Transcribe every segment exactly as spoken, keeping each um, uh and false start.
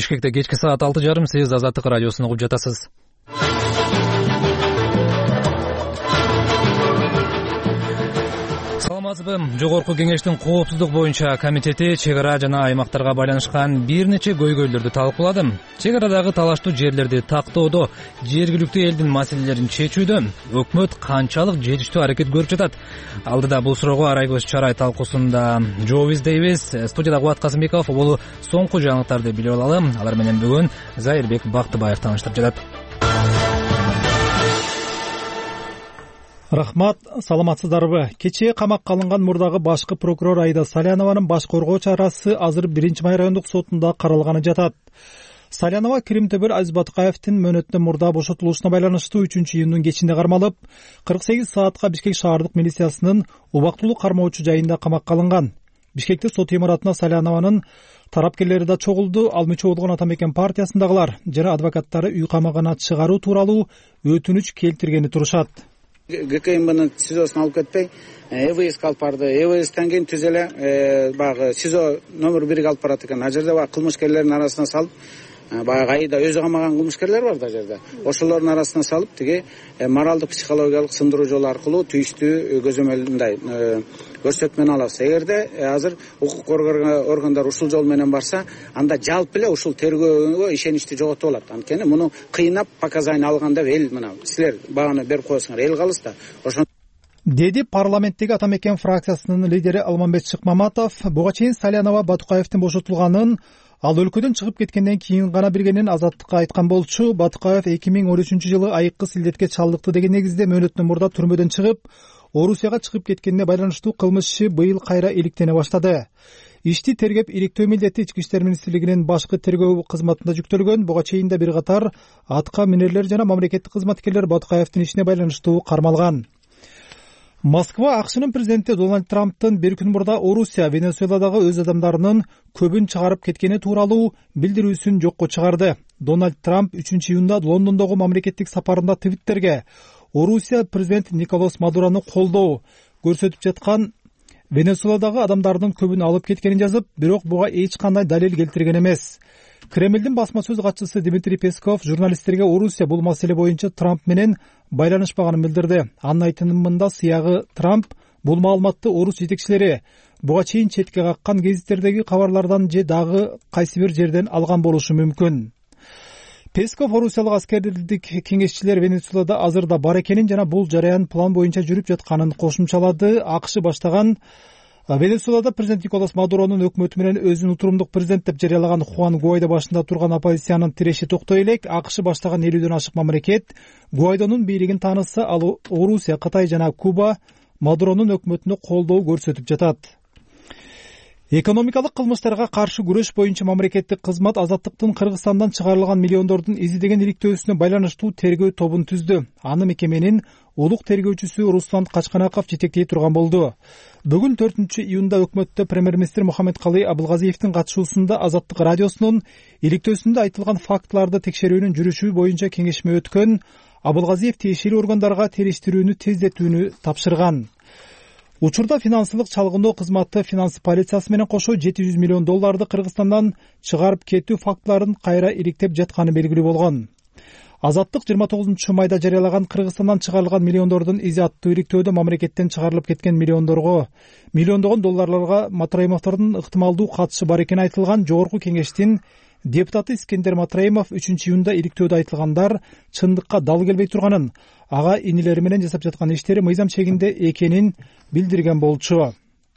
Бишкекте кечки саат алты жарым, сиз Азаттык радиосун угуп жатасыз. Саламатсызбы? Жогорку кеңештин коопсуздук боюнча комитети чек ара жана аймактарга байланышкан бир нече көйгөйлөрдү талкуулады. Чек арадагы талаштуу жерлерди тактоодо, жергиликтүү элдин маселелерин чечүүдө өкмөт канчалык жетиштүү аракет көрүп жатат? Алдыда бул суроого Арайгөз Чарай талкуусунда жооп издейбиз. Студияда Кубат Касымбеков болу соңку жаңылыктарды билип алалы. Алар менен бүгүн Зайырбек Бактыбаев тааныштырып жатат. Рахмат, саламатсыздарбы? Кечээ камакка алынган мурдагы башкы прокурор Аида Салянованын баш коргоо чарасы азыр биринчи май райондук сотунда каралганы жатат. Салянова Киримтөбөр Азиз Батыкаевдин мөөнөтүнөн мурда бошотулушуна байланыштуу үчүнчү июндун кечинде кармалып, кырк сегиз саатка Бишкек шаардык милициясынын убактылуу кармоочу жайында камакка алынган. Бишкекте сот имаратына Салянованын тарапкерлери да чогулду. Ал мүчө болгон Ата Мекен партиясындагылар жана адвокаттары үй камагына чыгаруу тууралуу өтүнүч келтиргени турушат. ГКМБнын СИЗОсуна алып кетпей, ЭВСке алып барды. ЭВСтен кийин түз эле баягы СИЗО номер бирге алып барат экен. А жерде баягы кылмышкерлердин арасына салып, баягы Аида өзү камаган кылмышкерлер бар да жерде. Ошолордун арасына салып, тиги моралдык психологиялык сындыруу жолу аркылуу тийиштүү көзөмөлмындай көрсөтмөнү алабыз. Эгерде азыр укук органдар ушул жол менен барса, анда жалпы эле ушул тергөөгө ишеничти жоготуп алат. Анткени муну кыйнап показания алган деп эл мына силер баганы берип коесуңар, эл калыс да. Ошон деди парламенттеги Ата Мекен фракциясынын лидери Алмамбет Шыкмаматов. Буга чейин Салянова Батыкаевдин бошотулганын, ал өлкөдөн чыгып кеткенден кийин гана билгенин Азаттыкка айткан болчу. Батыкаев эки миң он үчүнчү жылы айыккы силдетке чалдыкты деген негизде мөөнөттөн мурда түрмөдөн чыгып, Орусияга чыгып кеткенине байланыштуу кылмыш иши быйыл кайра иликтене баштады. Ишти тергеп иликтөө милдети Ички иштер министрлигинин башкы тергөө кызматында жүктөлгөн. Буга чейин да бир катар атка минерлер жана мамлекеттик кызматкерлер Батыкаевдин ишине байланыштуу кармалган. Москва АКШнын президенти Дональд Трамптын бир күн мурда Орусия, Венесуэладагы өз адамдарынын көбүн чыгарып кеткени тууралуу билдирүүсүн жокко чыгарды. Дональд Трамп үчүнчү июнда Лондондогу мамлекеттик сапарында Твиттерге Орусия президент Николас Мадурону колдоо көрсөтүп жаткан Венесуэладагы адамдардын көбүн алып кеткенин жазып, бирок буга эч кандай далил келтирген эмес. Кремлдин басма сөз катчысы Дмитрий Песков журналисттерге Орусия бул маселе боюнча Трамп менен байланышпаганын билдирди. Анын айтымында сыягы Трамп бул маалыматты орус жетекчилери буга чейин четке каккан гезиттердеги кабарлардан же дагы кайсы бир жерден алган болушу мүмкүн. Песков орусиялык аскердик кеңешчилер Венесуэлада азырда бар экенин жана бул жараян план боюнча жүрүп жатканын кошумчалады. АКШ баштаган Венесуэлада президент Николас Мадуронун өкмөтү менен өзүн утурумдук президент деп жарыялаган Хуан Гуайдо башында турган оппозициянын тиреши токтой элек. АКШ баштаган элүүдөн ашык мамлекет Гуайдонун бийлигин таанысы, ал Орусия, Кытай жана Куба Мадуронун өкмөтүнө колдоо көрсөтүп жатат. Экономикалык кылмыштарга каршы күрөш боюнча мамлекеттик кызмат Азаттыктын Кыргызстандан чыгарылган миллиондордун издеген иликтөөсүнө байланыштуу тергөө тобун түздү. Аны мекеменин улук тергөөчүсү Руслан Качканаков жетектей турган болду. Бүгүн төртүнчү июнда өкмөттө премьер-министр Мухаммедкалый Абылгазиевдин катышуусунда Азаттык радиосунун иликтөөсүндө айтылган фактыларды текшерүүнүн жүрүшү боюнча кеңешме өткөн. Абылгазиев тиешелүү органдарга териштирүүнү тездетүүнү тапшырган. Учурда финансылык чалгындоо кызматы финанс полициясы менен кошо жети жүз миллион долларды Кыргызстандан чыгарып кетүү фактыларын кайра иликтеп жатканы белгилүү болгон. Азаттык жыйырма тогузунчу майда жарыялаган Кыргызстандан чыгарылган миллиондордун изи аттуу иликтөөдө мамлекеттен чыгарылып кеткен миллиондорго, миллиондогон долларларга Матраимовдордун ыктымалдуу катышы бар экени айтылган. Жогорку кеңештин депутаты Искендер Матраимов үчүнчү июнда иликтөөдө айтылгандар чындыкка дал келбей турганын, ага инилери менен жасап жаткан иштери мыйзам чегинде экенин билдирген болчу.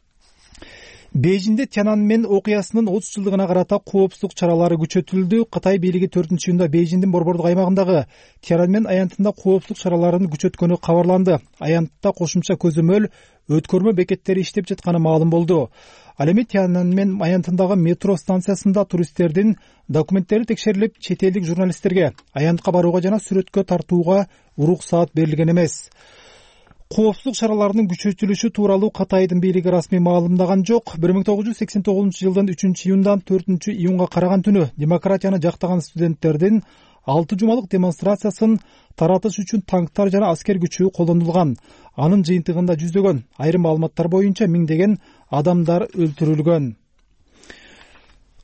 Бейжиңде Тяньаньмэн окуясынын отуз жылдыгына карата коопсуздук чаралары күчөтүлдү. Кытай бийлиги төртүнчү июнда Бейжиңдин борбордук аймагындагы Тяньаньмэн аянтында коопсуздук чараларын күчөткөнү кабарланды. Аянтта кошумча көзөмөл өткөрмө бекеттери иштеп жатканы маалым болду. Ал эми Тяньаньмэн аянтындагы метро станциясында туристтердин документтери текшерилип, чет элдик журналисттерге аянтка барууга жана сүрөткө тартууга уруксаат берилген эмес. Коопсуздук чараларынын күчөтүлүшү тууралуу Кытайдын бийлиги расмий маалымдаган жок. бир миң тогуз жүз сексен тогузунчу жылдын үчүнчү июндан төртүнчү июнга караган түнү демократияны жактаган студенттердин алты жумалык демонстрациясын таратыш үчүн танктар жана аскер күчү колдонулган. Анын жыйынтыгында жүздөгөн, айрым маалыматтар боюнча миңдеген адамдар өлтүрүлгөн.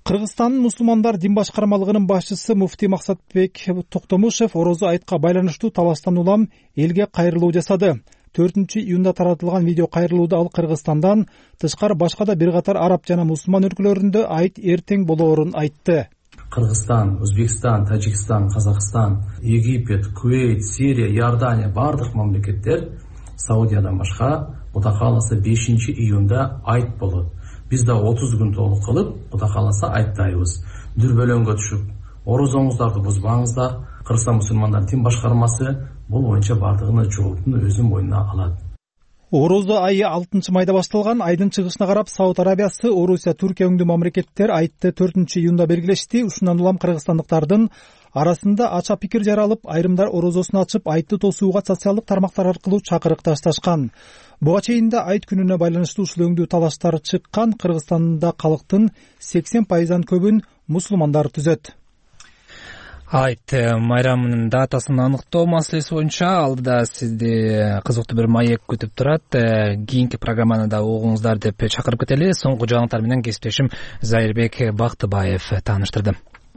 Кыргызстандын мусулмандар дин башкармалыгынын башчысы муфтий Максатбек Токтомушев орозо айтка байланыштуу талаштан улам элге кайрылуу жасады. төртүнчү июнда таратылган видео кайрылууда ал Кыргызстандан тышкары башка да бир катар араб жана мусулман өлкөлөрүндө айт эртең болоорун айтты. Кыргызстан, Өзбекстан, Тажикстан, Казакстан, Египет, Кувейт, Сирия, Иордания бардык мамлекеттер Саудиядан башка Кудай кааласа бешинчи июнда айт болот. Биз да отуз күн толук кылып, Кудай кааласа айттайбыз. Дүрбөлөңгө түшүп, орозоңуздарды бузбаңыздар. Кыргызстан мусулмандар дин башкармасы бул боюнча бардыгына жооптун өзүнүн мойнуна алат. Орозо айы алтынчы майда башталган. Айдын чыгышына карап Сауд Арабиясы, Орусия, Түркия өңдүү мамлекеттер айтты төртүнчү июнда белгилешти. Ушундан улам кыргызстандыктардын арасында ача пикир жаралып, айрымдар орозосун ачып, айтты тосууга социалдык тармактар аркылуу чакырык ташташкан. Буга чейин да айт күнүнө байланыштуу ушул өңдүү талаштар чыккан. Кыргызстанда калктын сексен пайыздан көбүн мусулмандар түзөт. Айт майрамынын датасын аныктоо маселеси боюнча алдыда сизди кызыктуу бир маек күтүп турат. Кийинки программаны да угуңуздар деп чакырып кетели. Соңку жаңылыктар менен кесиптешим Зайырбек Бактыбаев тааныштырды.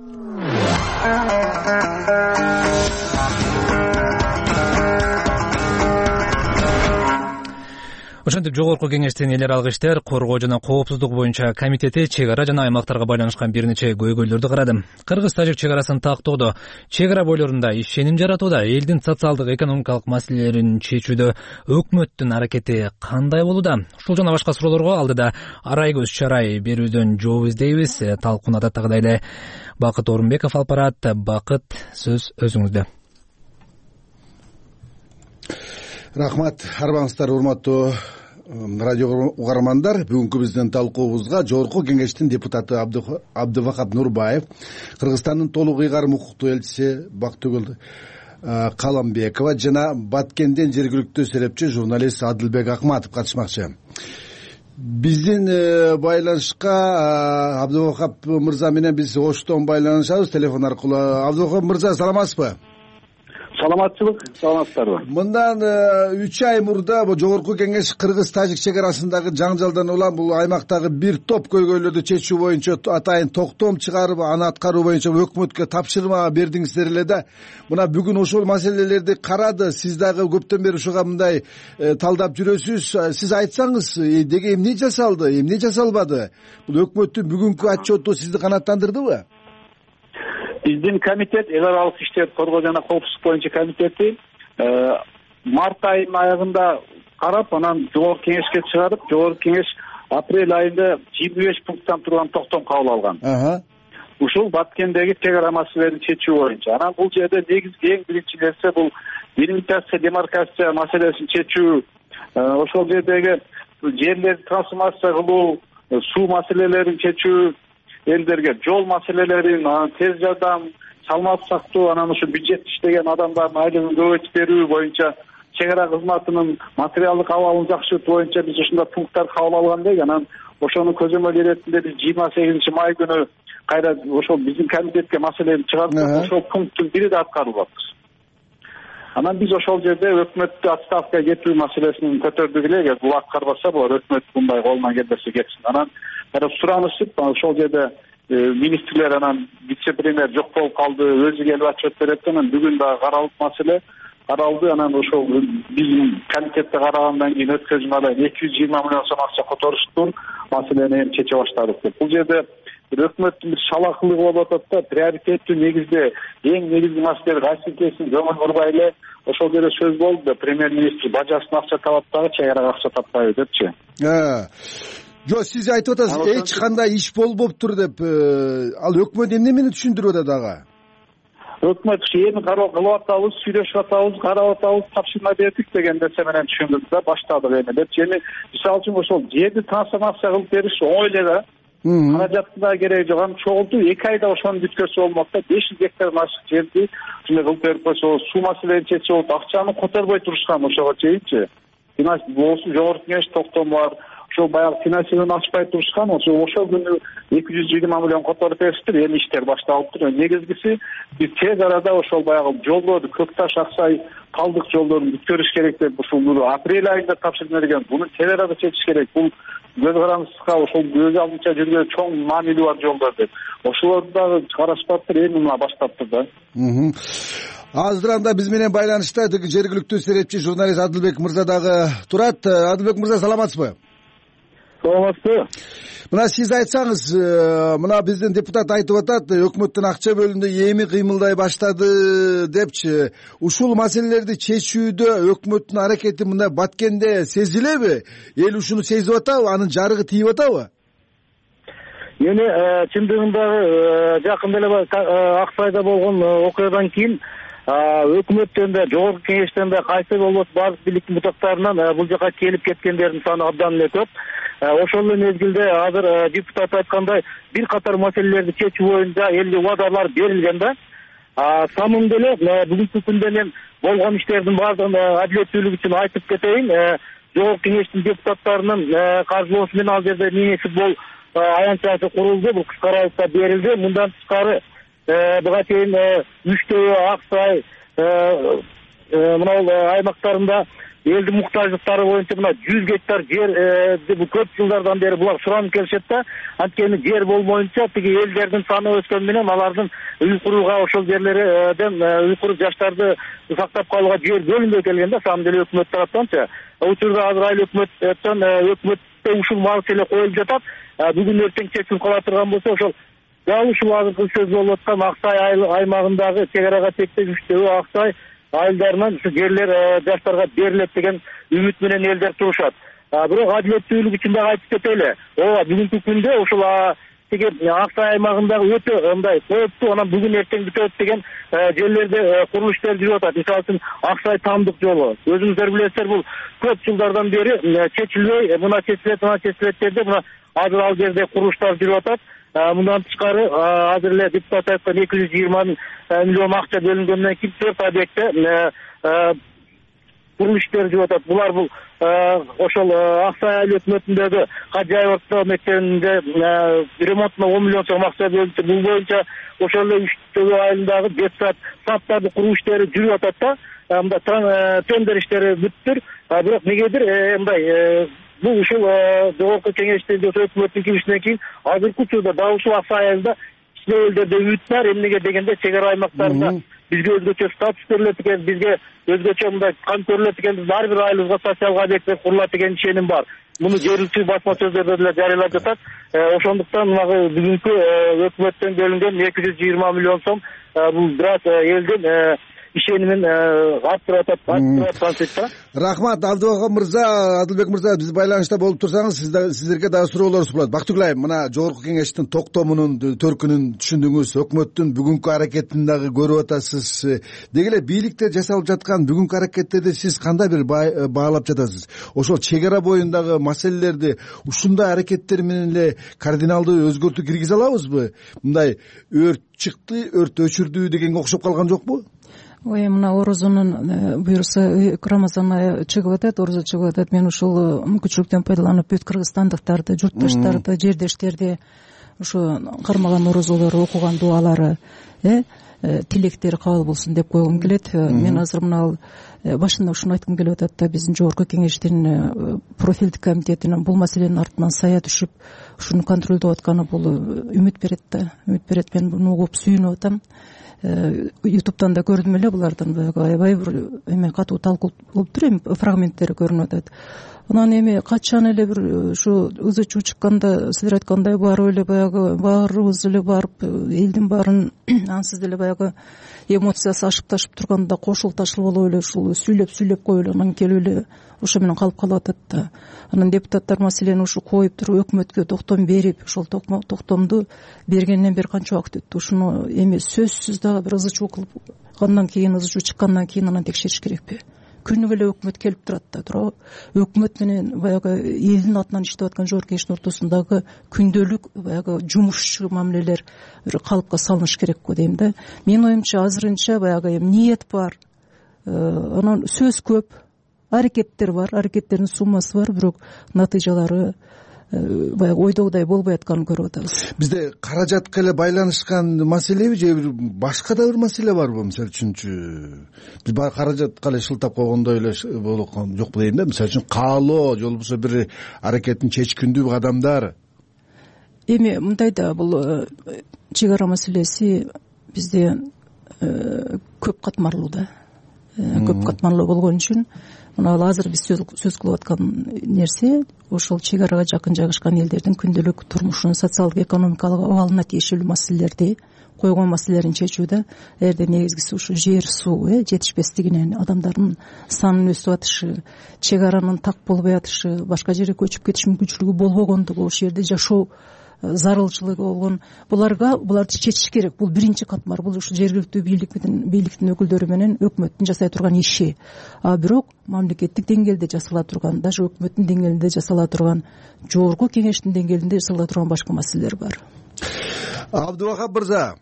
Ошентип жогорку кеңештин эл аралык иштер, коргоо жана коопсуздук боюнча комитети чек ара жана аймактарга байланышкан бир нече көйгөйлөрдү карады. Кыргыз-тажик чек арасын тактоодо, чек ара бойлорунда ишеним жаратууда, элдин социалдык экономикалык маселелерин чечүүдө өкмөттүн аракети кандай болууда? Ушул жана башка суроолорго алдыда арай көз чарай берүүдөн жооп издейбиз. Талкуун адаттагыдай эле Бакыт Орунбеков алып барат. Бакыт, сөз өзүңүздө. Рахмат, арбаңыздар, урматтуу радио угармандар. Бүгүнкү биздин талкуубузга жогорку кеңештин депутаты Абдывахап Нурбаев, Кыргызстандын толук ыйгарым укуктуу элчиси Бактыгүл Каламбекова жана Баткенден жергиликтүү серепчи журналист Адылбек Акматов катышмакчы. Биздин байланышка Абдывахап мырза менен биз оштон байланышабыз телефон аркылуу. Абдывахап мырза, саламатсызбы? Саламатчылык, саламатсыздарбы? Мындан үч ай мурда бул жогорку кеңеш Кыргыз-Тажик чек арасындагы жаңжалдан улам бул аймактагы бир топ көйгөйлөрдү чечүү боюнча атайын токтом чыгарып, аны аткаруу боюнча өкмөткө тапшырма бердиңиздер эле да. Мына бүгүн ошол маселелерди карады. Сиз дагы көптөн бери ушуга мындай талдап жүрөсүз. Сиз айтсаңыз, деге эмне жасалды, эмне жасалбады? Бул өкмөттүн бүгүнкү отчету сизди канааттандырдыбы? Биздин комитет, эл аралык иштер коргоо жана коопсуздук боюнча комитети март айынын аягында карап, анан жогорку кеңешке чыгарып, жогорку кеңеш апрель айында жыйырма беш пункттан турган токтом кабыл алган. Ушул Баткендеги чек ара маселелерин чечүү боюнча. Анан бул жерде негизги эң биринчи нерсе бул делимитация, демаркация маселесин чечүү, ошол жердеги жерлерди трансформация кылуу, суу маселелерин чечүү, элдерге жол маселелерин, тез жардам, салмак сактоо, анан ушу бюджет иштеген адамдардын айлыгын көбөйтүп берүү боюнча, чек ара кызматынын материалдык абалын жакшыртуу боюнча биз ушундай пункттар кабыл алгандык. Анан ошону көзөмөл иретинде биз жыйырма сегизинчи май күнү кайра ошол биздин комитетке маселени чыгардык. Ошол пункттун бири да аткарылбапты. Анан биз ошол жерде өкмөттү отставкага кетүү маселесин көтөрдүк эле. Эгер бул аткарбаса, бул өкмөт мындай колунан келбесе кетсин. Анан суранышып, ошол жерде министрлер, анан вице-премьер жок болуп калды, өзү келип отчет берет. Анан бүгүн дагы каралып маселе каралды. Анан ошол биздин комитетте карагандан кийин өткөзүм алып эки жүз жыйырма миллион сом акча которуштур, маселени чече баштадык деп. Бул жерде өкмөттүн бир шалакылыгы болуп атат да, приоритеттүү негизде эң негизги маселе кайсы экенин көңүл бурбай эле ошол жерде сөз болду да, премьер-министр бажасын акча табат дагы чек арага акча таппайбы депчи. Жок, сиз айтып атасыз, эч кандай иш болбоптур деп. Ал өкмөт эмнени түшүндүрүп атат ага? Өкмөт эми кылып атабыз, сүйлөшүп атабыз, карап атабыз, тапшырма бердик деген нерсе менен түшүндүрдү да, баштадык эми деп. Эми мисалы үчүн ошол жерди трансформация кылып бериш оңой эле да. Каражаттын да кереги жок. Анан чогултуп эки айда ошону бүткөсө болмок да. беш жүз гектардан ашык жерди ушундай кылып берип койсо, суу маселени чечсе болот. Акчаны которбой турушкан ошого чейинчи. Демек, болсун жогорку кеңеш токтому бар. ошол баягы финансирование ачпай турушкан, ошо ошол күнү эки жүз жыйырма миллион которуп бериптир. Эми иштер башталыптыр. Негизгиси биз тез арада ошол баягы жолдорду, Көк Таш, Аксай, Талдык жолдорун бүткөрүш керек деп ушул апрель айында тапшырма берген. Буну тез арада чечиш керек. Бул көз карандысызга ошол көз алдынча жүргөн чоң маанилүү бар жолдор деп. Ошолорду дагы карашпаптыр, эми мына баштаптыр да. Азыр анда биз менен байланышта жергиликтүү серепчи журналист Адылбек мырза дагы турат. Адылбек мырза, саламатсызбы? Саламатсызбы. Мына сиз айтсаңыз, мына биздин депутат айтып атат, өкмөттүн акча бөлүндү, эми кыймылдай баштады депчи. Ушул маселелерди чечүүдө өкмөттүн аракети мындай баткенде сезилеби? Эл ушуну сезип атабы? Анын жарыгы тийип атабы? Эми чындыгында жакында эле Аксайда болгон окуядан кийин өкмөттөн да, жогорку кеңештен да кайсы болбосо баардык бийликтин бутактарынан бул жака келип кеткендердин саны абдан эле көп. Ошол эле мезгилде азыр депутат айткандай бир катар маселелерди чечүү боюнча элге убадалар берилген да. Самым деле бүгүнкү күндө мен болгон иштердин баардыгын адилеттүүлүк үчүн айтып кетейин. Жогорку кеңештин депутаттарынын каржылоосу менен ал жерде мини футбол аянтчасы курулду, бул кыска аралыкта берилди. Мындан тышкары буга чейин Үчтөө, Аксай мына аймактарында элдин муктаждыктары боюнча мына жүз гектар жерди бул көп жылдардан бери булар суранып келишет да. Анткени жер болмоюнча тиги элдердин саны өскөн менен алардын үй курууга, ошол жерлерден үй куруп жаштарды сактап калууга жер бөлүнбөй келген да, самым деле өкмөт тараптанчы. Учурда азыр айыл өкмөттөн өкмөттө ушул маселе коюлуп жатат. Бүгүн эртең чечилип кала турган болсо, ошол дал ушул азыркы сөз болуп аткан Аксай аймагындагы чек арага чектеш Үчтөө, Аксай айылдарынан ушу жерлер жаштарга берилет деген үмүт менен элдер турушат. Бирок адилеттүүлүк үчүн дагы айтып кетели. Ооба, бүгүнкү күндө ушул тиги Аксай аймагындагы өтө мындай кооптуу, анан бүгүн эртең бүтөт деген жерлерде курулуш иштери жүрүп атат. Мисалы үчүн Аксай Тамдык жолу. Өзүңүздөр билесиздер, бул көп жылдардан бери чечилбей, мына чечилет, мына чечилет жерде мына азыр ал жерде курулуштар жүрүп атат. Мындан тышкары азыр эле депутат айткан эки жүз жыйырма миллион акча бөлүнгөндөн кийин төрт объектте курулуш иштери жүрүп атат. Булар бул ошол Аксай айыл өкмөтүндөгү Кажаев орто мектебинде ремонтуна он миллион сом акча бөлүндү. Бул боюнча ошол эле Үчтөө айылындагы детсад саптарды куруу иштери жүрүп атат да. Мында тендер иштери бүттүр. Бирок негедир мындай бул ушул жогорку кеңештин өкмөттүн киришинен кийин азыркы учурда дагы ушул Аксай айылында кичине элдерде үмүт бар. Эмнеге дегенде чек ара аймактарында бизге өзгөчө статус берилет экен, бизге өзгөчө мындай кам көрүлөт экен, ар бир айылыбызга социалдык объекттер курулат деген ишеним бар. Муну жергиликтүү басма сөздөрдө деле жарыялап жатат. Ошондуктан мына бүгүнкү өкмөттөн бөлүнгөн эки жүз жыйырма миллион сом бул бир аз элдин ишенимин арттырып атат, арттырып атат. Рахмат Абдыбек мырза, Адылбек мырза, биз байланышта болуп турсаңыз, сиздерге дагы суроолор болот. Бактыгүл айым, мына жогорку кеңештин токтомунун төркүнүн түшүндүңүз, өкмөттүн бүгүнкү аракетин дагы көрүп атасыз. Деги эле бийликте жасалып жаткан бүгүнкү аракеттерди сиз кандай бир баалап жатасыз? Ошол чек ара боюндагы маселелерди ушундай аракеттер менен эле кардиналдуу өзгөртүү киргизе алабызбы? Мындай өрт чыкты, өрт өчүрдүү дегенге окшоп калган жокпу? Ой, мына орозонун буюрса Рамазан айы чыгып атат, орозо чыгып атат. Мен ушул мүмкүнчүлүктөн пайдаланып бүт кыргызстандыктарды, журтташтарды, жердештерди ушу кармаган орозолор окуган дуалары, э тилектери кабыл болсун деп койгум келет. Мен азыр мына башында ушуну айткым келип атат да, биздин жогорку кеңештин профилдик комитетинин бул маселенин артынан сая түшүп ушуну контролдоп атканы бул үмүт берет да, үмүт берет. Мен буну угуп сүйүнүп атам. Ютубтан да көрдүм эле, булардан аябай бир эме катуу талкуу болуптур, эми фрагменттери көрүнүп атат. Анан эми качан эле бир ушу ызы чуу чыкканда, силер айткандай барып эле баягы баарыбыз эле барып элдин баарын ансыз деле баягы эмоциясы ашып ташып турганда кошул ташыл болуп эле ушул сүйлөп сүйлөп коюп эле анан келип эле ошо менен калып калып атат да. Анан депутаттар маселени ушу коюп туруп өкмөткө токтом берип, ошол токтомду бергенден бери канча убакыт өттү. Ушуну эми сөзсүз дагы бир ызы чуу кылып, андан кийин ызы чуу чыккандан кийин анан текшериш керекпи? Күнүгө эле өкмөт келип турат да, туурабы? Өкмөт менен баягы элдин атынан иштеп аткан жогорку кеңештин ортосундагы күндөлүк баягы жумушчу мамилелер бир калыпка салыныш керек го дейм да. Менин оюмча азырынча баягы эми ниет бар, анан сөз көп, аракеттер бар, аракеттердин суммасы бар, бирок натыйжалары баягы ойдогудай болбой атканын көрүп атабыз. Бизде каражатка эле байланышкан маселеби же башка да бир маселе барбы? Мисалы үчүнчү биз баягы каражатка эле шылтап койгондой эле болуп жокпу дейм да. Мисалы үчүн каалоо же болбосо бир аракеттин чечкиндүү кадамдар. Эми мындай да, бул чек ара маселеси бизде көп катмарлуу да. Көп катмарлуу болгон үчүн мына азыр биз сөз кылып аткан нерсе ошол чек арага жакын жайгашкан элдердин күндөлүк турмушунун социалдык экономикалык абалына тиешелүү маселелерди, койгон маселелерин чечүүдө эгерде негизгиси ушу жер суу жетишпестигинен адамдардын санынын өсүп атышы, чек аранын так болбой атышы, башка жерге көчүп кетиш мүмкүнчүлүгү болбогондугу, ошол жерде жашоо зарылчылыгы болгон, буларга буларды чечиш керек. Бул биринчи катмар, бул ушу жергиликтүү бийликтин бийликтин өкүлдөрү менен өкмөттүн жасай турган иши. А бирок мамлекеттик деңгээлде жасала турган, даже өкмөттүн деңгээлинде жасала турган, жогорку кеңештин деңгээлинде жасала турган башка маселелер бар. Абдубакап мырза,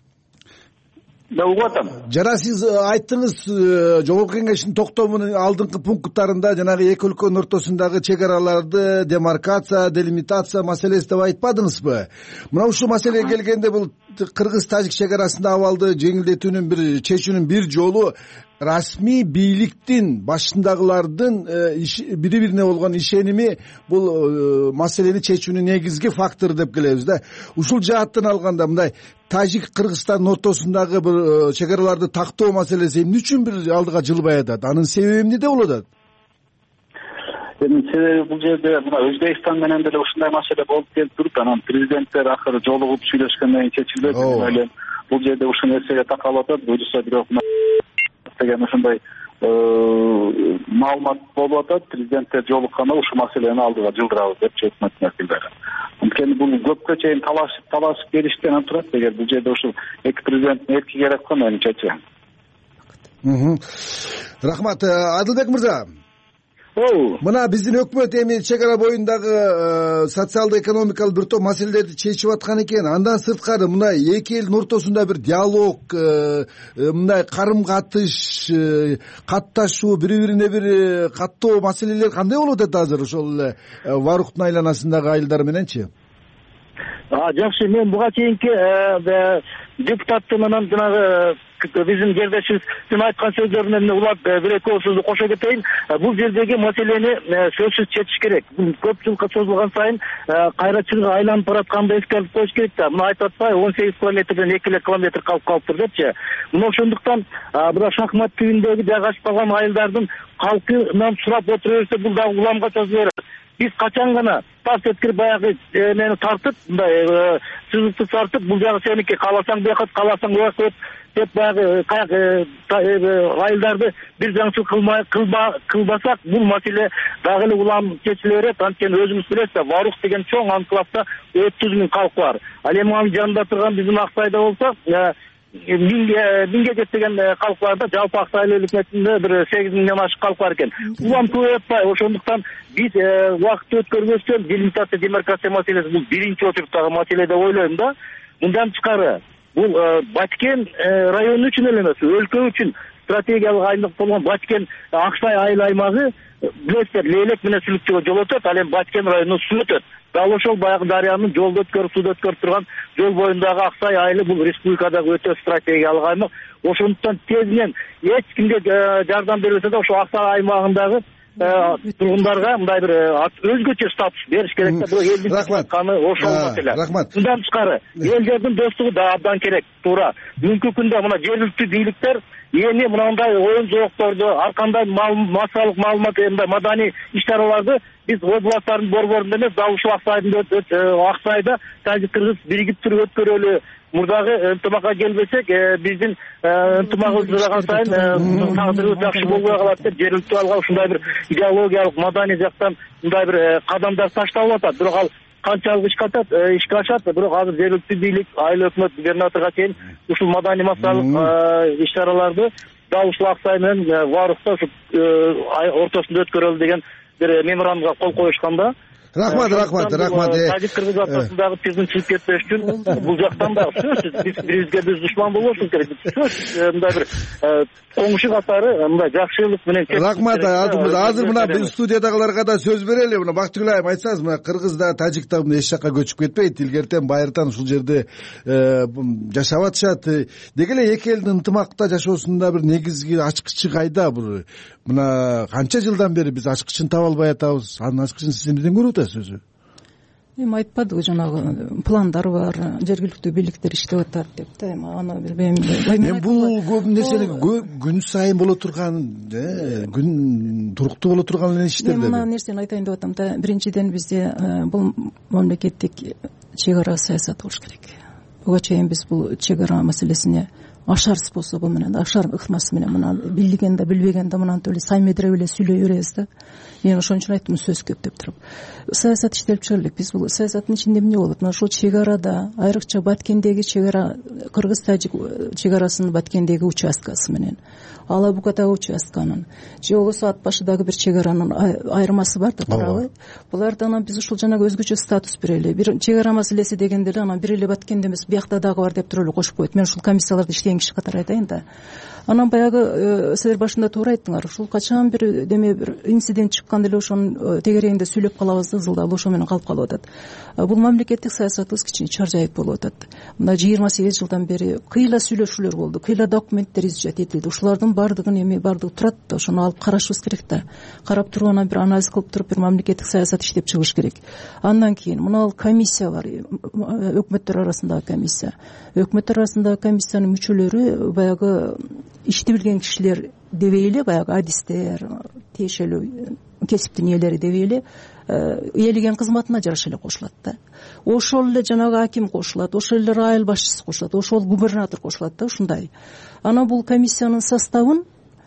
да угуп атам. Жана сиз айттыңыз, жогорку кеңештин токтомунун алдыңкы пункттарында жанагы эки өлкөнүн ортосундагы чек араларды демаркация, делимитация маселеси деп айтпадыңызбы? Мына ушул маселеге келгенде бул кыргыз-тажик чек арасындагы абалды жеңилдетүүнүн бир чечүүнүн бир жолу расмий бийликтин башындагылардын бири бирине болгон ишеними бул маселени чечүүнүн негизги фактору деп келебиз да. Ушул жааттан алганда мындай Тажик Кыргызстандын ортосундагы бир чек араларды тактоо маселеси эмне үчүн бир алдыга жылбай атат? Анын себеби эмнеде болуп атат? Эми себеби бул жерде мына Өзбекстан менен деле ушундай маселе болуп келип туруп, анан президенттер акыры жолугуп сүйлөшкөндөн кийин чечилбеди. Эле бул жерде ушул нерсеге такалып атат. Буюрса бирок деген ушундай маалымат болуп атат. Президенттер жолукканда ушул маселени алдыга жылдырабыз деп өкмөттүн өкүлдөрү. Анткени бул көпкө чейин талашып талашып келиштен турат. Эгер бул жерде ушул эки президенттин эрки керек го менимчечи. Рахмат. Адылбек мырза, мына биздин өкмөт эми чек ара боюндагы социалдык экономикалык бир топ маселелерди чечип аткан экен. Андан сырткары мына эки элдин ортосунда бир диалог, мындай карым катыш, катташуу, бири бирине бир каттоо маселелер кандай болуп атат азыр ошол эле Варухтун айланасындагы айылдар мененчи? Жакшы, мен буга чейинки депутаттын анан жанагы биздин жердешибиздин айткан сөздөрүнөн улап бир эки оор сөздү кошо кетейин. Бул жердеги маселени сөзсүз чечиш керек. Көп жылга созулган сайын кайра чынга айланып баратканды эске алып коюш керек да. Мына айтып атпайбы, он сегиз километрден эки эле километр калып калыптыр депчи. Мына ошондуктан мына шахмат түбүндөгү жайгашпаган айылдардын калкынан сурап отура берсе, бул дагы уламга чыгып берет. Биз качан гана тас эткирип баягы мени тартып, мындай сызыкты тартып, бул жагы сеники, кааласаң бияка, кааласаң бияка деп баягы айылдарды бир жаңчыл кылмай кылбасак, бул маселе дагы эле улам чечиле берет. Анткени өзүңүз билесиз, Варух деген чоң анклавда өтүз миң калк бар. Ал эми анын жанында турган биздин Аксайда болсо миңге жетпеген калк бар да, жалпы Аксай өлкөсүндө бир сегиз миңден ашык калк бар экен. Улам көп атпайбы. Ошондуктан биз убакыт өткөрбөстөн делимитация, демаркация маселеси бул биринчи очередтагы маселе деп ойлойм да. Мындан тышкары бул Баткен району үчүн эле эмес, өлкө үчүн стратегиялык айлык болгон Баткен Аксай айыл аймагы билесиздер, Лейлек менен Сүлүкчөгө жол өтөт, ал эми Баткен районуна суу өтөт. Дал ошол баягы дарыянын жолду өткөрүп, сууду өткөрүп турган жол боюндагы Аксай айылы бул республикадагы өтө стратегиялык аймак. Ошондуктан тезинен эч кимге жардам бербесе да ошо Аксай аймагындагы тургундарга мындай бир өзгөчө статус бериш керек да. Бул элдин атканы ошол маселе. Мындан тышкары эл жердин достугу да абдан керек, туура. Бүгүнкү күндө мына жергиликтүү бийликтер эми мындай оюн жоокторду, ар кандай массалык маалымат, мындай маданий иш-чараларды биз областтардын борборунда эмес, дал ушул Аксайда Тажик-Кыргыз биригип туруп өткөрөлү. Мурдагы ынтымакка келбесек, биздин ынтымагыбыз ыраган сайын тагдырыбыз жакшы болбой калат деп жергиликтүү алга ушундай бир идеологиялык, маданий жактан мындай бир кадамдар ташталып атат. Бирок ал канчалык ишке атат, ишке ашат, бирок азыр жергиликтүү бийлик, айыл өкмөт, губернаторго чейин ушул маданий массалык иш-чараларды дал ушул Аксай менен Варухта ортосунда өткөрөлү деген бир меморандумга кол коюшканда. рахмат рахмат рахмат тажик кыргыз ортосундагы тизим чыгып кетпеш үчүн бул жактан дагы сөзсүз биз бирибизге биз душман болбошубуз керек сөзсүз мындай бир коңшу катары мындай жакшылык менен рахмат азыр мына биз студиядагыларга да сөз берели мына Бактыгүл айым айтсаңыз мына кыргыз да тажик да эч жакка көчүп кетпейт илгертен байыртан ушул жерде жашап атышат деги эле эки элдин ынтымакта жашоосунда бир негизги ачкычы кайда бир мына канча жылдан бери биз ачкычын таба албай атабыз анын ачкычын сиз эмнеден көрүп атасыз өзү эми айтпадыбы жанагы пландар бар жергиликтүү бийликтер иштеп атат деп да эми аны билбейм эми бул көп нерсени күн сайын боло турган күн туруктуу боло турган эле иштер мен мына нерсени айтайын деп атам да биринчиден бизде бул мамлекеттик чек ара саясаты болуш керек буга чейин биз бул чек ара маселесине ашар способу менен ашар ыкмасы менен мына билген да билбеген да мынантип эле саймедирип эле сүйлөй беребиз да мен ошон үчүн айттым сөз көп деп туруп саясат иштелип чыгыш керек биз бул саясаттын ичинде эмне болот мына ушул чек арада айрыкча Баткендеги чек ара кыргыз тажик чек арасынын Баткендеги участкасы менен Ала Букадагы участканын же болбосо ат башыдагы бир чек аранын айырмасы бар да туурабы буларда анан биз ушул жанагы өзгөчө статус берели бир чек ара маселеси дегенде эле анан бир эле Баткенде эмес биякта дагы бар деп туруп эле кошуп коет мен ушул комиссияларда иштеген киши катары айтайын да анан баягы силер башында туура айттыңар ушул качан бир деме бир инцидент чыкканда эле ошонун тегерегинде сүйлөп калабыз да ызылдап ошо менен калып калып атат бул мамлекеттик саясатыбыз кичине чаржайып болуп атат мына жыйырма сегиз жылдан бери кыйла сүйлөшүүлөр болду кыйла документтер изжат этилди ушулардын баардыгын эми баардыгы турат да ошону алып карашыбыз керек да карап туруп анан бир анализ кылып туруп бир мамлекеттик саясат иштеп чыгыш керек андан кийин мына комиссия бар өкмөттөр арасындагы комиссия өкмөттөр арасындагы комиссиянын мүчөлөрү баягы ишти билген кишилер дебей эле баягы адистер тиешелүү кесиптин ээлери дебей эле ээлеген кызматына жараша эле кошулат да ошол эле жанагы аким кошулат ошол эле район башчысы кошулат ошол губернатор кошулат да ушундай анан бул комиссиянын составын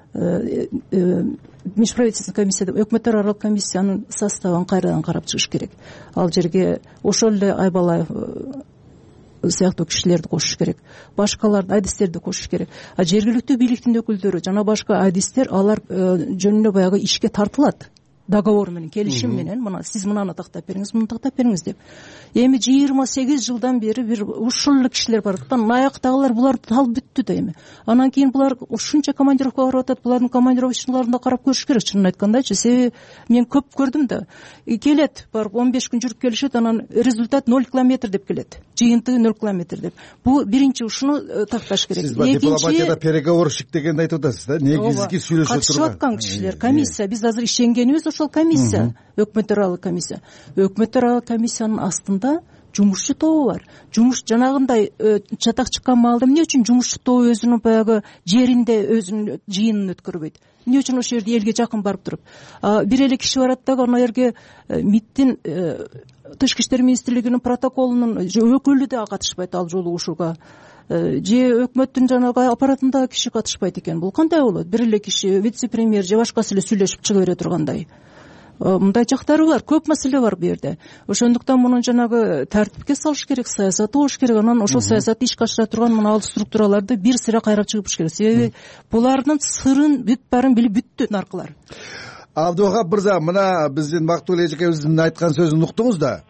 межправительственный комиссия деп өкмөттөр аралык комиссиянын составын кайрадан карап чыгыш керек ал жерге ошол эле Айбалаев сыяктуу кишилерди кошуш керек башкаларды адистерди кошуш керек а жергиликтүү бийликтин өкүлдөрү жана башка адистер алар жөнүндө баягы ишке тартылат договор менен келишим менен мына сиз мынаны тактап бериңиз муну тактап бериңиз деп эми жыйырма сегиз жылдан бери бир ушул эле кишилер бар да аяктагылар буларды талып бүттү да эми анан кийин булар ушунча командировка барып атат булардын командировочныйларын да карап көрүш керек чынын айткандачы себеби мен көп көрдүм да келет барып он беш күн жүрүп келишет анан результат ноль километр деп келет жыйынтыгы ноль километр деп бул биринчи ушуну такташ керек сиз дипломатияда переговорщик дегенди айтып атасыз да негизги сүйлөшө турган катышып аткан кишилер комиссия биз азыр ишенгенибиз ошол комиссия өкмөттөр аралык комиссия өкмөттөр аралык комиссиянын астында жумушчу тобу бар жумуш жанагындай чатак чыккан маалда эмне үчүн жумушчу тобу өзүнүн баягы жеринде өзүнүн жыйынын өткөрбөйт эмне үчүн ошол жерде элге жакын барып туруп бир эле киши барат дагы анан жерге миттин тышкы иштер министрлигинин протоколунун өкүлү да катышпайт ал жолугушууга же өкмөттүн жанагы аппаратындагы киши катышпайт экен бул кандай болот бир эле киши вице премьер же башкасы эле сүйлөшүп чыга бере тургандай мындай жактары бар көп маселе бар бул жерде ошондуктан муну жанагы тартипке салыш керек саясаты болуш керек анан ошол саясатты ишке ашыра турган мына ал структураларды бир сыйра кайрап чыгыш керек себеби булардын сырын бүт баарын билип бүттү наркылар Абдувахап мырза мына биздин Бактыгүл эжекебиздин айткан сөзүн уктуңуз да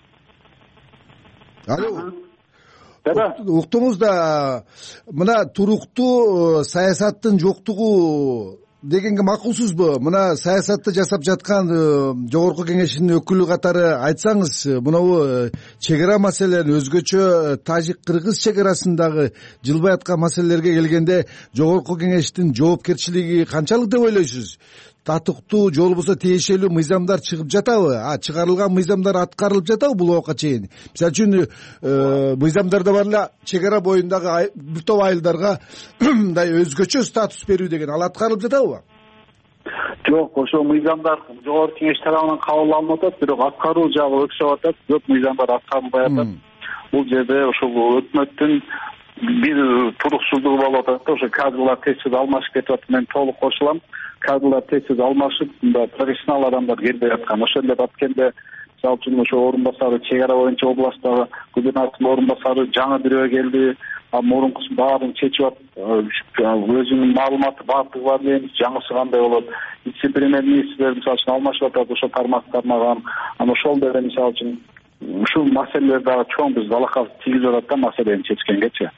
алло уктуңуз да мына туруктуу саясаттын жоктугу дегенге макулсузбу мына саясатты жасап жаткан жогорку кеңештин өкүлү катары айтсаңыз мынабу чек ара маселелерин өзгөчө тажик кыргыз чек арасындагы жылбай аткан маселелерге келгенде жогорку кеңештин жоопкерчилиги канчалык деп ойлойсуз татыктуу же болбосо тиешелүү мыйзамдар чыгып жатабы а чыгарылган мыйзамдар аткарылып жатабы бул убакка чейин мисалы үчүн мыйзамдарда бар эле чек ара боюндагы бир топ айылдарга мындай өзгөчө статус берүү деген ал аткарылып жатабы жок ошол мыйзамдар жогорку кеңеш тарабынан кабыл алынып атат бирок аткаруу жагы өксөп атат көп мыйзамдар аткарылбай атат бул жерде ошол өкмөттүн бир туруксуздугу болуп атат да ошо кадрлар тез алмашып кетип атат мен толук кошулам кадрлар тез алмашып мындай профессионал адамдар келбей аткан ошол эле Баткенде мисалы үчүн ошо орун басары чек ара боюнча областтагы губернатордун орун басары жаңы бирөө келди мурункусын баарын чечип атып өзүнүн маалыматы баардыгы бар дейбиз, жаңысы кандай болот, вице премьер министрлер мисалы үчүн алмашып атат ошол тармак тармаган, анан ошол деле мисалы үчүн ушул маселелер дагы чоң биз балакабыз тийгизип атат да маселени чечкенгечи.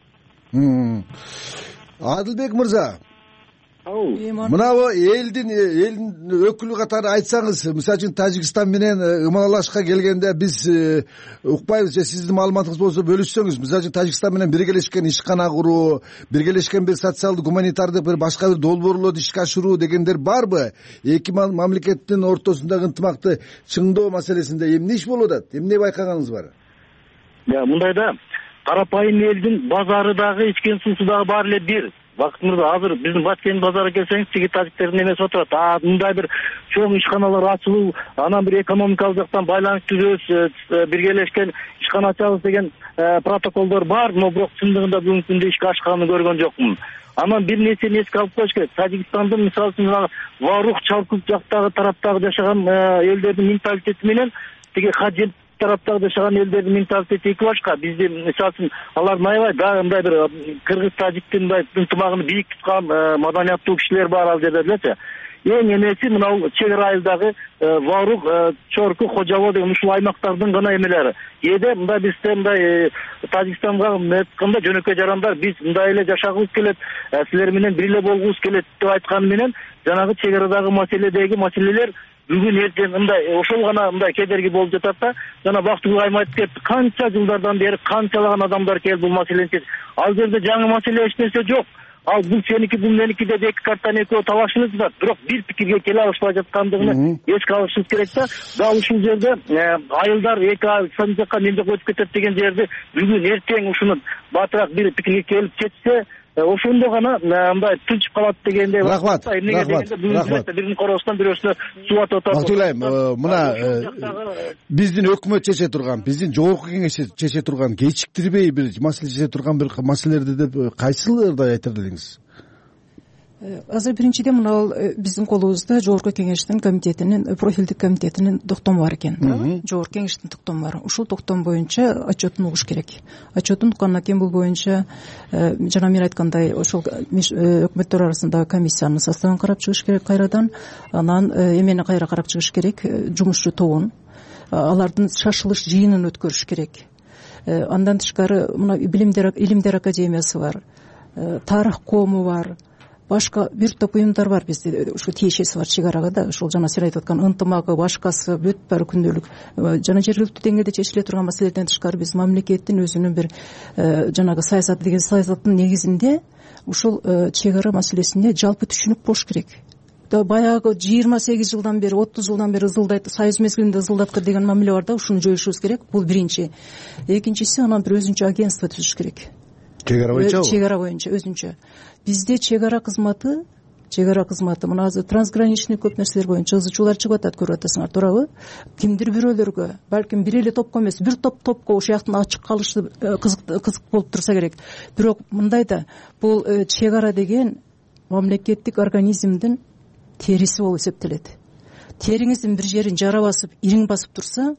Адылбек мырза, мынабу элдин элдин өкүлү катары айтсаңыз, мисалы үчүн Тажикстан менен ымалашка келгенде биз укпайбыз же сиздин маалыматыңыз болсо бөлүшсөңүз. Мисалы үчүн Тажикстан менен биргелешкен ишкана куруу, биргелешкен бир социалдык гуманитардык бир башка бир долбоорлорду ишке ашыруу дегендер барбы? Эки мамлекеттин ортосундагы ынтымакты чыңдоо маселесинде эмне иш болуп атат? Эмне байкаганыңыз бар? Мындай да, карапайым элдин базары дагы, ичкен суусу дагы баары эле бир. Бакытыңызда азыр биздин Баткен базарына келсеңиз, тиги тажиктердин эмеси отурат. А мындай бир чоң ишканалар ачылуу, анан бир экономикалык жактан байланыш түзөбүз, биргелешкен ишкана ачабыз деген протоколдор бар, но бирок чындыгында бүгүнкү күндө ишке ашканын көргөн жокмун. Анан бир нерсени эске алып коюш керек. Тажикстандын мисалы үчүн Варух Чалкут жактагы тараптагы жашаган элдердин менталитети менен тиги Хаджи тараптагы жашаган элдердин менталитети эки башка. Бизде мисалы үчүн алардын аябай дагы мындай бир кыргыз тажиктин мындай ынтымагын бийик туткан маданияттуу кишилер бар ал жерде делечи. Эң эмеси мынау чек ара айылдагы Варух, Чорку, Хожабо деген ушул аймактардын гана эмелери. Эде мындай бизде мындай Тажикстанга айтканда жөнөкөй жарандар биз мындай эле жашагыбыз келет, силер менен бир эле болгубуз келет деп айтканы менен жанагы чек арадагы маселедеги маселелер бүгүн эртең мындай ошол гана мындай кедерги болуп жатат да. Жана Бактыгүл айым айтып кетти, канча жылдардан бери канчалаган адамдар келип бул маселени чечип. Ал жерде жаңы маселе эч нерсе жок. Ал бул сеники, бул меники деп эки картаны экөө талашыңыз бар. Бирок бир пикирге келе алышпай жаткандыгын эске алышыбыз керек да. Дал ушул жерде айылдар эки айыл сан жакка мен жакка өтүп кетет деген жерди бүгүн эртең ушуну батыраак бир пикирге келип чечсе, ошондо гана мындай тынчып калат дегенде. Рахмат, рахмат. Биринин короосунан бирөөсүнө суу атып атат. Бактыгүл айым, мына биздин өкмөт чече турган, биздин жогорку кеңеш чече турган, кечиктирбей бир маселе чече турган бир маселелерди деп кайсыларды айтар элеңиз? Азыр биринчиден мына биздин колубузда жогорку кеңештин комитетинин, профилдик комитетинин токтому бар экен. Жогорку кеңештин токтому бар. Ушул токтом боюнча отчетун угуш керек. Отчетун уккандан кийин бул боюнча жана мен айткандай ошол өкмөттөр арасындагы комиссиянын составын карап чыгыш керек кайрадан. Анан эмени кайра карап чыгыш керек, жумушчу тобун. Алардын шашылыш жыйынын өткөрүш керек. Андан тышкары мына билимдер, илимдер академиясы бар. Тарых кому бар. Башка бир топ уюмдар бар бизде, ушул тиешеси бар чек арага да, ушул жана сиз айтып аткан ынтымагы, башкасы бүт баары күндөлүк жана жергиликтүү деңгээлде чечиле турган маселелерден тышкары биз мамлекеттин өзүнүн бир жанагы саясаты деген саясаттын негизинде ушул чек ара маселесине жалпы түшүнүк болуш керек. Баягы жыйырма сегиз жылдан бери, отуз жылдан бери ызылдайт, союз мезгилинде ызылдаткыр деген мамиле бар да, ушуну жоюшубуз керек. Бул биринчи. Экинчиси, анан бир өзүнчө агентство түзүш керек. Чек ара боюнча чек ара боюнча өзүнчө. Бизде чек ара кызматы, чек ара кызматы мына азыр трансграничный көп нерселер боюнча ызычуулар чыгып атат, көрүп атасыңар, туурабы? Кимдир бирөөлөргө, балким бир эле топко эмес, бир топ топко ошол жактын ачык калышы кызык кызык болуп турса керек. Бирок мындай да, бул чек ара деген мамлекеттик организмдин териси болуп эсептелет. Териңиздин бир жерин жара басып, ириң басып турса,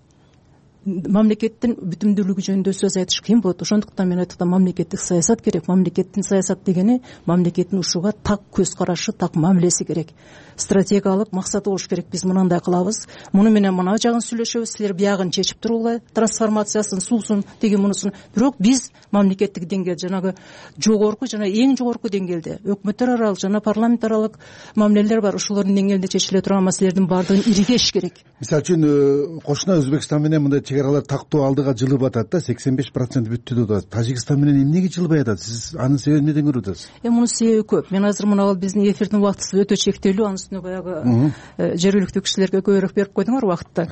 мамлекеттин бүтүмдүүлүгү жөнүндө сөз айтыш кыйын болот. Ошондуктан мен айткан мамлекеттик саясат керек. Мамлекеттин саясат дегени мамлекеттин ушуга так көз карашы, так мамилеси керек. Стратегиялык максаты болуш керек. Биз мынандай кылабыз, муну менен мына жагын сүйлөшөбүз, силер биягын чечип туругула, трансформациясын, суусун, тиги мунусун. Бирок биз мамлекеттик деңгээлде, жанагы жогорку жана эң жогорку деңгээлде, өкмөттөр аралык жана парламент аралык мамилелер бар. Ошолордун деңгээлинде чечиле турган маселелердин баардыгын иригеш керек. Мисалы үчүн кошуна Өзбекстан менен мындай чек аралар тактоо алдыга жылып атат да, сексен беш процент бүттү деп атат. Тажикстан менен эмнеге жылбай атат? Сиз анын себебин эмнеден көрүп атасыз? Эми мунун себеби көп. Мен азыр мына биздин эфирдин убактысы өтө чектелүү, анын үстүнө баягы жергиликтүү кишилерге көбүрөөк берип койдуңар убакытты.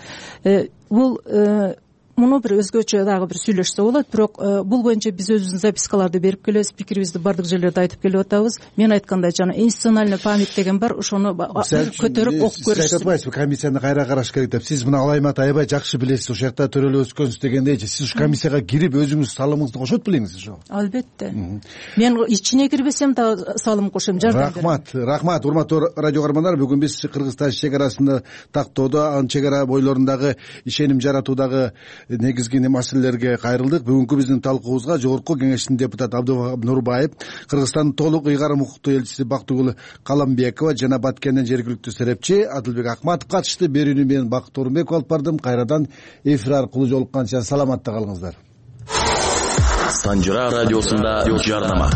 Бул муну бир өзгөчө дагы бир сүйлөшсө болот, бирок бул боюнча биз өзүбүздүн запискаларды берип келебиз, пикирибизди бардык жерлерде айтып келип атабыз. Мен айткандай жана институциональный память деген бар, ошону көтөрүп окуп көрүш. Сиз айтпайсызбы, комиссияны кайра караш керек деп? Сиз мына Алаймат аябай жакшы билесиз, ошол жакта төрөлүп өскөнсүз дегендейчи. Сиз ушу комиссияга кирип өзүңүз салымыңызды кошот белеңиз ошо? Албетте. Мен ичине кирбесем да салым кошом, жардам берем. Рахмат, рахмат. Урматтуу радио каармандар, бүгүн биз Кыргыз Тажик чек арасында тактоодо, анын чек ара бойлорундагы ишеним жаратуудагы негизги маселелерге кайрылдык. Бүгүнкү биздин талкуубузга Жогорку Кеңештин депутаты Абдубакыр Нурбаев, Кыргызстандын толук ыйгарым укуктуу элчиси Бактыгүл Каламбекова жана Баткенден жергиликтүү серепчи Адылбек Акматов катышты. Берүүнү мен Бакыт Орунбеков алып бардым. Кайрадан эфир аркылуу жолукканча саламатта калыңыздар. Санжыра радиосунда жардама.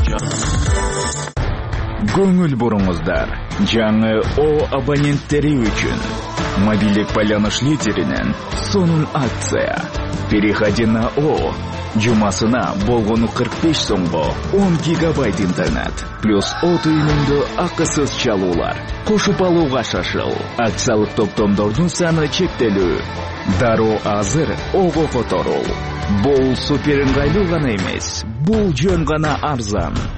Көңүл буруңуздар. Жаңы О абоненттери үчүн мобилдик байланыш лидеринен сонун акция. Переходи на О. Жумасына болгону кырк беш сомго он гигабайт интернет плюс О түйүнүндө акысыз чалуулар. Кошуп алууга шашыл. Акциялык топтомдордун саны чектелүү. Дароо азыр Ого которул. Бул супер ыңгайлуу гана эмес, бул жөн гана арзан.